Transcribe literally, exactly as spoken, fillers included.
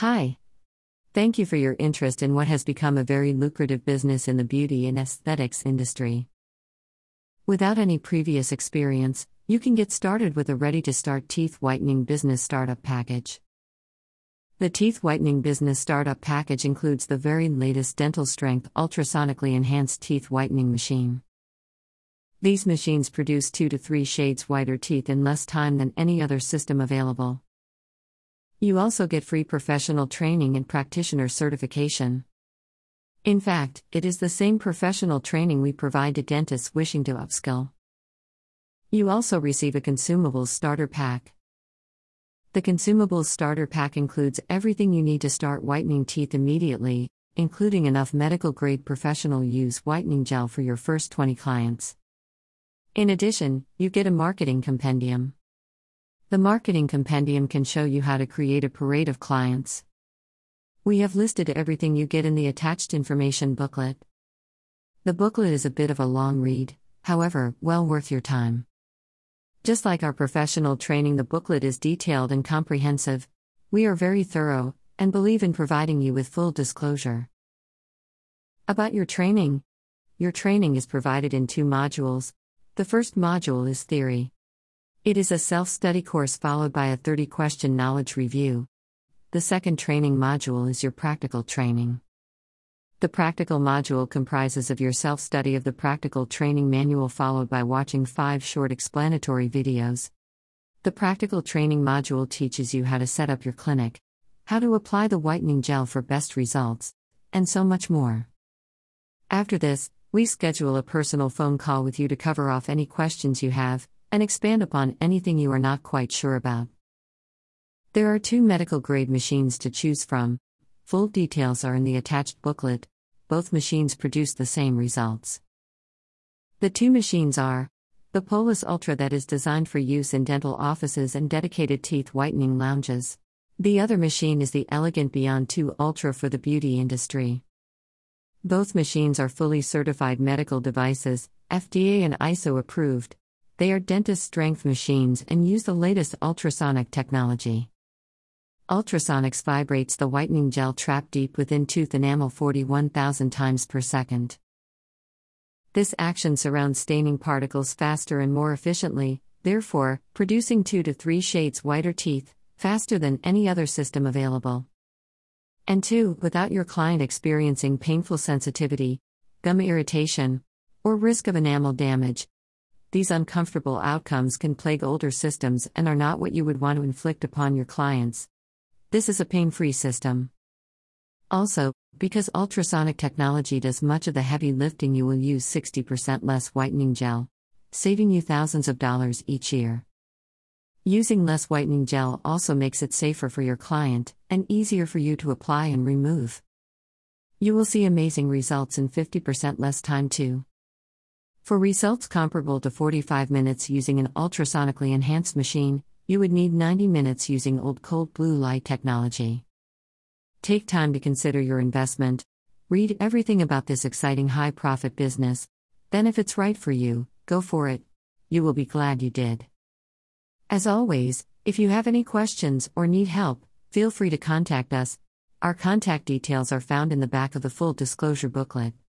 Hi. Thank you for your interest in what has become a very lucrative business in the beauty and aesthetics industry. Without any previous experience, you can get started with a ready-to-start teeth whitening business startup package. The Teeth Whitening Business Startup Package includes the very latest dental-strength ultrasonically enhanced teeth whitening machine. These machines produce two to three shades whiter teeth in less time than any other system available. You also get free professional training and practitioner certification. In fact, it is the same professional training we provide to dentists wishing to upskill. You also receive a consumables starter pack. The consumables starter pack includes everything you need to start whitening teeth immediately, including enough medical-grade professional-use whitening gel for your first twenty clients. In addition, you get a marketing compendium. The marketing compendium can show you how to create a parade of clients. We have listed everything you get in the attached information booklet. The booklet is a bit of a long read, however, well worth your time. Just like our professional training, the booklet is detailed and comprehensive. We are very thorough, and believe in providing you with full disclosure. About your training. Your training is provided in two modules. The first module is theory. It is a self-study course followed by a thirty-question knowledge review. The second training module is your practical training. The practical module comprises of your self-study of the practical training manual followed by watching five short explanatory videos. The practical training module teaches you how to set up your clinic, how to apply the whitening gel for best results, and so much more. After this, we schedule a personal phone call with you to cover off any questions you have, and expand upon anything you are not quite sure about. There are two medical-grade machines to choose from. Full details are in the attached booklet. Both machines produce the same results. The two machines are the Polis Ultra, that is designed for use in dental offices and dedicated teeth whitening lounges. The other machine is the Elegant Beyond two Ultra for the beauty industry. Both machines are fully certified medical devices, F D A and I S O approved. They are dentist-strength machines and use the latest ultrasonic technology. Ultrasonics vibrates the whitening gel trapped deep within tooth enamel forty-one thousand times per second. This action surrounds staining particles faster and more efficiently, therefore, producing two to three shades whiter teeth, faster than any other system available. And two, without your client experiencing painful sensitivity, gum irritation, or risk of enamel damage. These uncomfortable outcomes can plague older systems and are not what you would want to inflict upon your clients. This is a pain-free system. Also, because ultrasonic technology does much of the heavy lifting, you will use sixty percent less whitening gel, saving you thousands of dollars each year. Using less whitening gel also makes it safer for your client, and easier for you to apply and remove. You will see amazing results in fifty percent less time too. For results comparable to forty-five minutes using an ultrasonically enhanced machine, you would need ninety minutes using old cold blue light technology. Take time to consider your investment. Read everything about this exciting high-profit business. Then if it's right for you, go for it. You will be glad you did. As always, if you have any questions or need help, feel free to contact us. Our contact details are found in the back of the full disclosure booklet.